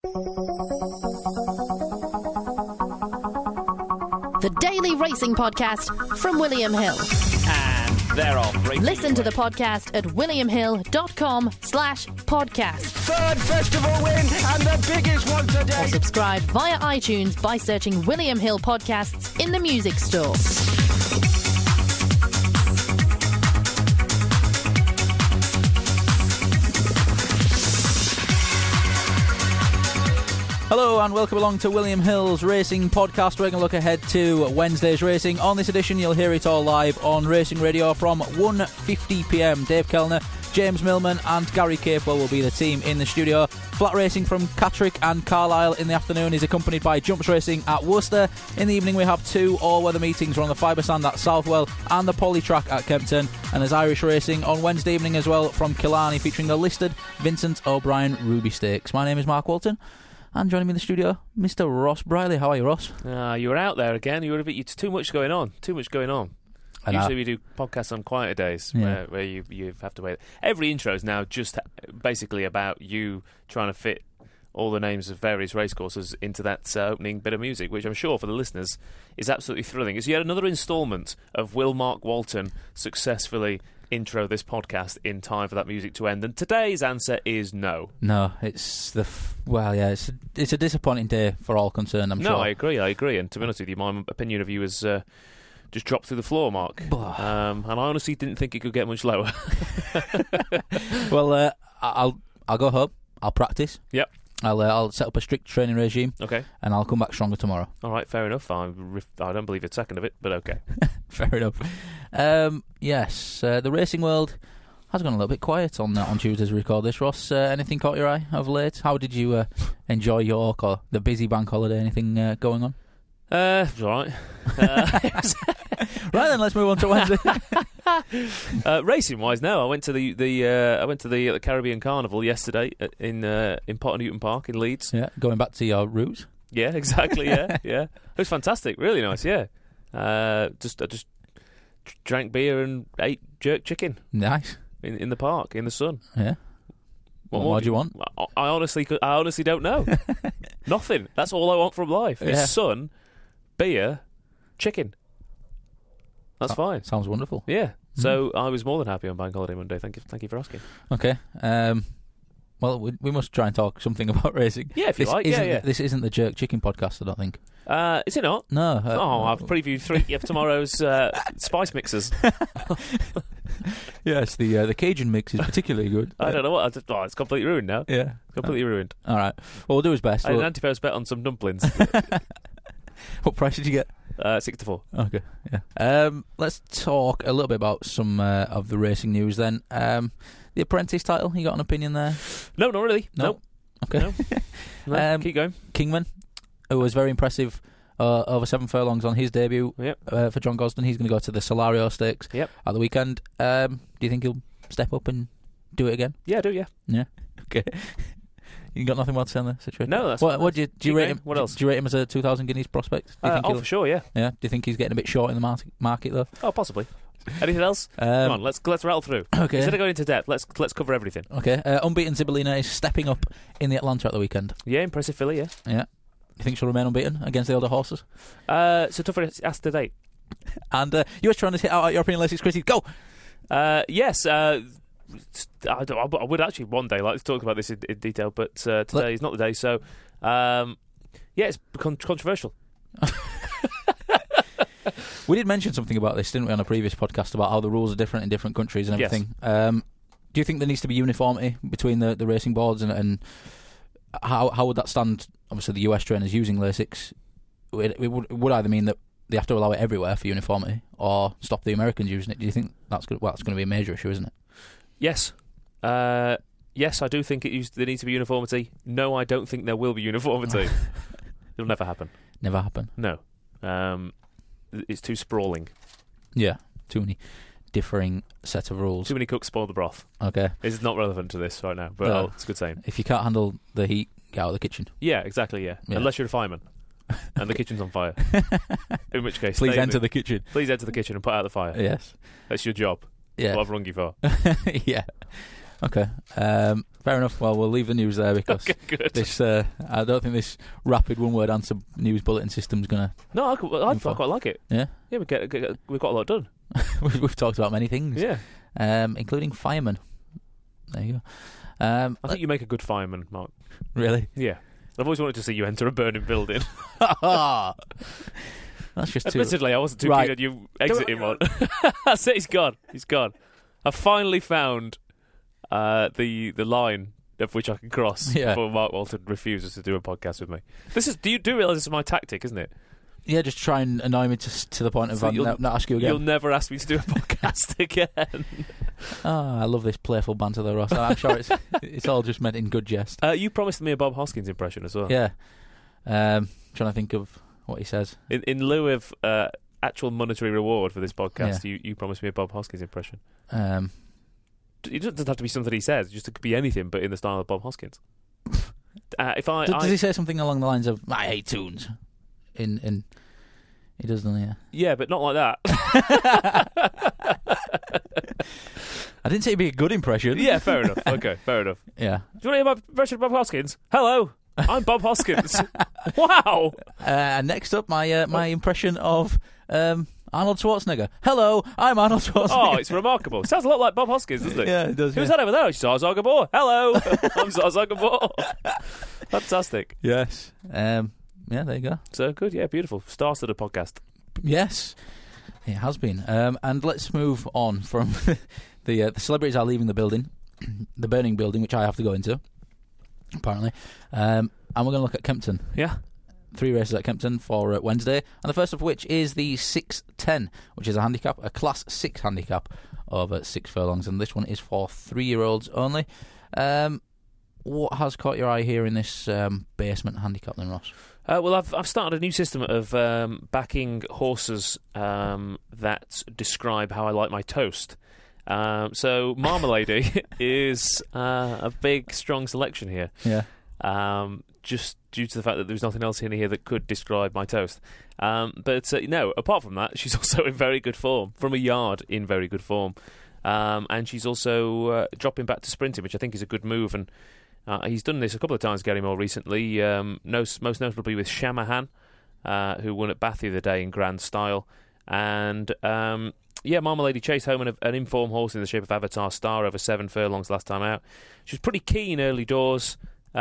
The Daily Racing Podcast from William Hill. And they're off. Listen to the podcast at williamhill.com/podcast. Third festival win and the biggest one today. Or subscribe via iTunes by searching William Hill Podcasts in the music store. Hello and welcome along to William Hill's Racing Podcast. We're going to look ahead to Wednesday's racing. On this edition, you'll hear it all live on Racing Radio from 1:50pm. Dave Kellner, James Millman and Gary Capewell will be the team in the studio. Flat racing from Catterick and Carlisle in the afternoon is accompanied by jumps racing at Worcester. In the evening, we have two all-weather meetings. We're on the Fibre Sand at Southwell and the Poly Track at Kempton. And there's Irish racing on Wednesday evening as well from Killarney, featuring the listed Vincent O'Brien Ruby Stakes. My name is Mark Walton. And joining me in the studio, Mr. Ross Briley. How are you, Ross? You were out there again. You were it's too much going on. Usually we do podcasts on quieter days where you have to wait. Every intro is now just basically about you trying to fit all the names of various racecourses into that opening bit of music, which I'm sure for the listeners is absolutely thrilling. It's yet another instalment of Will Mark Walton successfully intro this podcast in time for that music to end, and today's answer is no. No, it's it's a disappointing day for all concerned, I'm sure. No, I agree, and to be honest with you, my opinion of you has just dropped through the floor, Mark. And I honestly didn't think it could get much lower. Well, I'll go home, I'll practice. Yep. I'll set up a strict training regime. Okay. And I'll come back stronger tomorrow. All right, fair enough. I don't believe a second of it, but okay. Fair enough. Yes, the racing world has gone a little bit quiet on Tuesday as we record this. Ross, anything caught your eye of late? How did you enjoy York or the busy bank holiday? Anything going on? It's all right. Right then, let's move on to Wednesday. Racing wise, no. I went to the Caribbean Carnival yesterday in Potter Newton Park in Leeds. Yeah, going back to your roots. Yeah, exactly. Yeah, yeah. It was fantastic. Really nice. Yeah. I just drank beer and ate jerk chicken. Nice. In the park in the sun. Yeah. What more do you want? I honestly don't know. Nothing. That's all I want from life. Yeah. Is sun, beer, chicken. That's fine. Sounds wonderful. Yeah. So I was more than happy on Bank Holiday Monday. Thank you for asking. Okay. Well, we must try and talk something about racing. Yeah, if you like. This isn't the Jerk Chicken podcast, I don't think. Is it not? No. I've previewed 3 of tomorrow's spice mixes. Yes, the Cajun mix is particularly good. I don't know what. It's completely ruined now. Yeah. Completely ruined. All right. Well, we'll do his best. I had an anti-post bet on some dumplings. What price did you get? 6-4. Okay, yeah. Let's talk a little bit about some of the racing news then. The Apprentice title, you got an opinion there? No, not really. No. Okay. No, keep going. Kingman, who was very impressive over 7 furlongs on his debut for John Gosden. He's going to go to the Solario Stakes at the weekend. Do you think he'll step up and do it again? Yeah, I do, yeah. Yeah? Okay. You got nothing more to say on the situation? No, that's what do you rate him? What else? Do you rate him as a 2,000 guineas prospect? For sure, yeah. Yeah. Do you think he's getting a bit short in the market though? Oh, possibly. Anything else? Come on, let's rattle through. Okay. Instead of going into depth, let's cover everything. Okay. Unbeaten Zibalina is stepping up in the Atlanta at the weekend. Yeah, impressive filly, yeah. Yeah. You think she'll remain unbeaten against the older horses? It's a tougher ask to date. And you were trying to hit out at European Ladies Critics. Go! Yes. I would actually one day like to talk about this in detail, but today is not the day. So, it's controversial. We did mention something about this, didn't we, on a previous podcast about how the rules are different in different countries and everything. Yes. Do you think there needs to be uniformity between the racing boards and how would that stand? Obviously, the US trainers using Lasix, it would either mean that they have to allow it everywhere for uniformity or stop the Americans using it. Do you think that's going to be a major issue, isn't it? Yes. Yes, I do think there needs to be uniformity. No, I don't think there will be uniformity. It'll never happen. Never happen? No. It's too sprawling. Yeah, too many differing set of rules. Too many cooks spoil the broth. Okay. It's not relevant to this right now, but it's a good saying. If you can't handle the heat, get out of the kitchen. Yeah, exactly, yeah. Unless you're a fireman and the kitchen's on fire. In which case... Please enter the kitchen. Please enter the kitchen and put out the fire. Yes. That's your job. Yeah. What I've rung you for. Yeah. Okay. Fair enough. Well, we'll leave the news there because this. I don't think this rapid one-word answer news bulletin system's gonna. No, I quite like it. Yeah. Yeah, we've got a lot done. We've talked about many things. Yeah. Including firemen. There you go. I think you make a good fireman, Mark. Really? Yeah. I've always wanted to see you enter a burning building. That's just Admittedly, I wasn't too keen on you exiting one. That's it. He's gone. I finally found the line of which I can cross before Mark Walton refuses to do a podcast with me. Do you realise this is my tactic, isn't it? Yeah, just try and annoy me to the point of not ask you again. You'll never ask me to do a podcast again. I love this playful banter though, Ross. I'm sure it's all just meant in good jest. You promised me a Bob Hoskins impression as well. Yeah. Trying to think of what he says. In lieu of actual monetary reward for this podcast, you promised me a Bob Hoskins impression. It doesn't have to be something he says. It could be anything, but in the style of Bob Hoskins. Does he say something along the lines of "I hate tunes"? He does, doesn't he? Yeah, but not like that. I didn't say it'd be a good impression. Yeah, fair enough. Okay, fair enough. Yeah. Do you want to hear my impression of Bob Hoskins? Hello, I'm Bob Hoskins. Wow. Next up, my impression of Arnold Schwarzenegger. Hello, I'm Arnold Schwarzenegger. Oh, it's remarkable. Sounds a lot like Bob Hoskins, doesn't it? Yeah, it does. Who's that over there? It's Zsa Zsa Gabor. Hello, I'm Zsa Zsa Gabor. Fantastic. Yes. Yeah, there you go. So good, yeah, beautiful. Star-studded podcast. Yes, it has been. And let's move on from the celebrities are leaving the building, the burning building, which I have to go into, apparently. And we're going to look at Kempton. Yeah. 3 races at Kempton for Wednesday, and the first of which is the 6:10, which is a Class 6 handicap over 6 furlongs, and this one is for 3-year-olds only. What has caught your eye here in this basement handicap then, Ross? Well, I've started a new system of backing horses that describe how I like my toast. So Marmalady is a big, strong selection here. Yeah. Just due to the fact that there's nothing else in here that could describe my toast. But no, apart from that, she's also in very good form. From a yard, in very good form. And she's also dropping back to sprinting, which I think is a good move. And he's done this a couple of times, Gary Moore, recently. Most notably with Shamahan, who won at Bath the other day in grand style. And Marmalady chased home an informed horse in the shape of Avatar Star over 7 furlongs last time out. She was pretty keen early doors.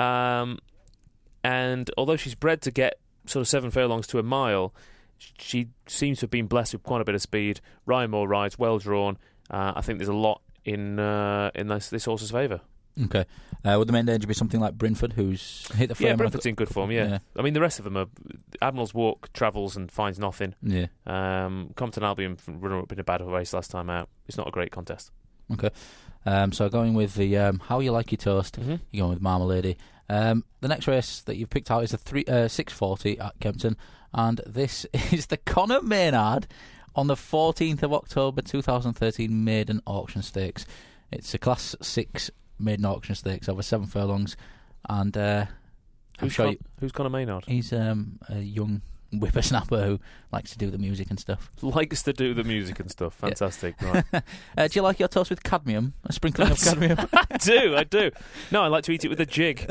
And although she's bred to get sort of 7 furlongs to a mile, she seems to have been blessed with quite a bit of speed. Ryan Moore rides, well drawn. I think there's a lot in this horse's favour. Okay. Would the main danger be something like Brynford, who's hit the frame? Yeah, Brynford's in good form, yeah. I mean, the rest of them are... Admiral's Walk travels and finds nothing. Yeah. Compton Albion runner-up in a bad race last time out. It's not a great contest. Okay. So going with the How You Like Your Toast, you're going with Marmalady. The next race that you've picked out is the 6:40 at Kempton, and this is the Conor Maynard on the 14th of October 2013 Maiden Auction Stakes. It's a Class 6 Maiden Auction Stakes over 7 furlongs, and who's Conor Maynard? He's a young whippersnapper who likes to do the music and stuff. Fantastic. Right. Do you like your toast with cadmium? A sprinkling of cadmium? I do. No, I like to eat it with a jig.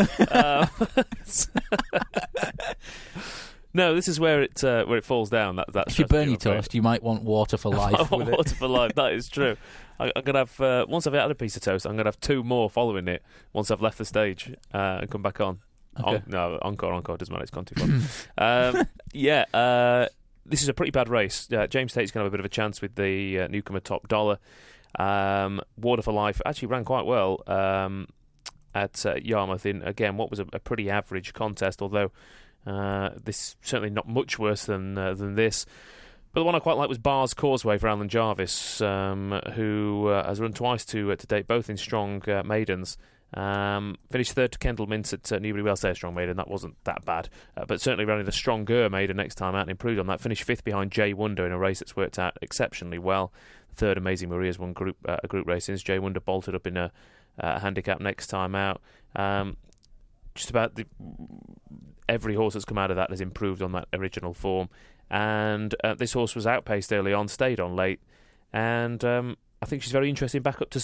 No, this is where it falls down. That's if you burn your toast, you might want water for life. Water for life, that is true. I'm going to have, once I've had a piece of toast, I'm going to have 2 more following it once I've left the stage and come back on. Okay. Encore, doesn't matter, it's gone too far. This is a pretty bad race. James Tate's going to have a bit of a chance with the newcomer Top Dollar. Water for Life actually ran quite well at Yarmouth in, again, what was a pretty average contest, although this certainly not much worse than this. But the one I quite like was Bar's Causeway for Alan Jarvis, who has run twice to date, both in strong maidens. Finished 3rd to Kendall Mintz at Newbury. Well, say a strong maiden, that wasn't that bad, but certainly running a stronger maiden next time out and improved on that. Finished 5th behind Jay Wonder in a race that's worked out exceptionally well. 3rd, Amazing Maria's won a group race since. Jay Wonder bolted up in a handicap next time out. Just about every horse that's come out of that has improved on that original form, and this horse was outpaced early on, stayed on late, and I think she's very interesting back up to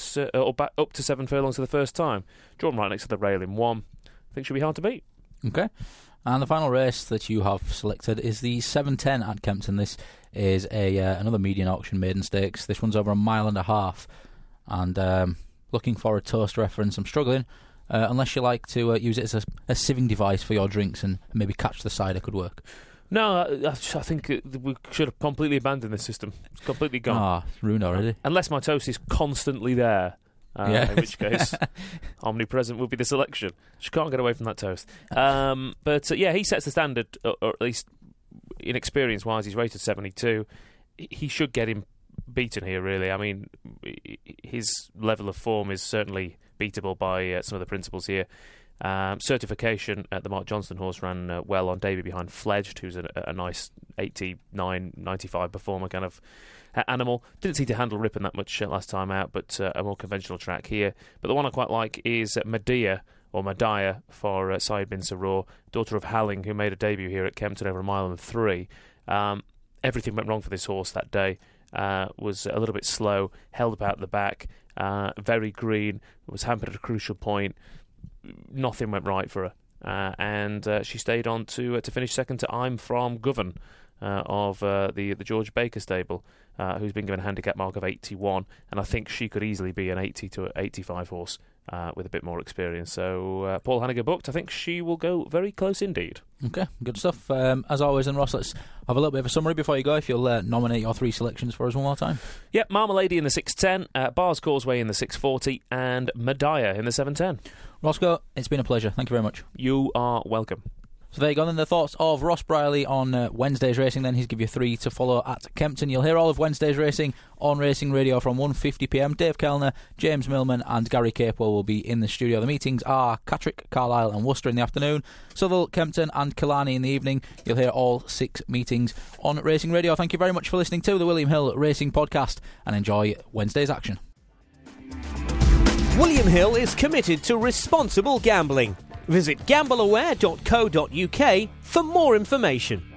7 furlongs for the first time. Drawn right next to the rail in 1. I think she'll be hard to beat. Okay. And the final race that you have selected is the 7:10 at Kempton. This is another median auction maiden stakes. This one's over 1.5 miles. And looking for a toast reference, I'm struggling. Unless you like to use it as a sieving device for your drinks and maybe catch the cider could work. No, I think we should have completely abandoned this system. It's completely gone. It's ruined already. Unless my toast is constantly there. In which case, omnipresent will be the selection. She can't get away from that toast. But he sets the standard, or at least in experience-wise, he's rated 72. He should get him beaten here, really. I mean, his level of form is certainly beatable by some of the principals here. Certification at the Mark Johnston horse ran well on debut behind Fledged, who's a nice 89, 95 performer kind of animal. Didn't seem to handle Ripon that much last time out, but a more conventional track here. But the one I quite like is Medea, or Madiah, for Syed bin Saror, daughter of Halling, who made a debut here at Kempton over 1.3 miles. Everything went wrong for this horse that day. Was a little bit slow, held about at the back, very green, was hampered at a crucial point. Nothing went right for her, and she stayed on to finish second to I'm From Govan of the George Baker stable, who's been given a handicap mark of 81, and I think she could easily be an 80 to 85 horse with a bit more experience. So Paul Hannigan booked. I think she will go very close indeed. Okay, good stuff. As always, then, Ross, let's have a little bit of a summary before you go, if you'll nominate your 3 selections for us one more time. Yep, Marmalady in the 6:10, Bars Causeway in the 6:40, and Madiah in the 7:10. Roscoe, it's been a pleasure. Thank you very much. You are welcome. So there you go, then the thoughts of Ross Brierley on Wednesday's racing. Then he's give you 3 to follow at Kempton. You'll hear all of Wednesday's racing on Racing Radio from 1:50 p.m. Dave Kellner, James Millman and Gary Capewell will be in the studio. The meetings are Catterick, Carlisle and Worcester in the afternoon, Southwell, Kempton and Killarney in the evening. You'll hear all 6 meetings on Racing Radio. Thank you very much for listening to the William Hill Racing Podcast and enjoy Wednesday's action. William Hill is committed to responsible gambling. Visit gambleaware.co.uk for more information.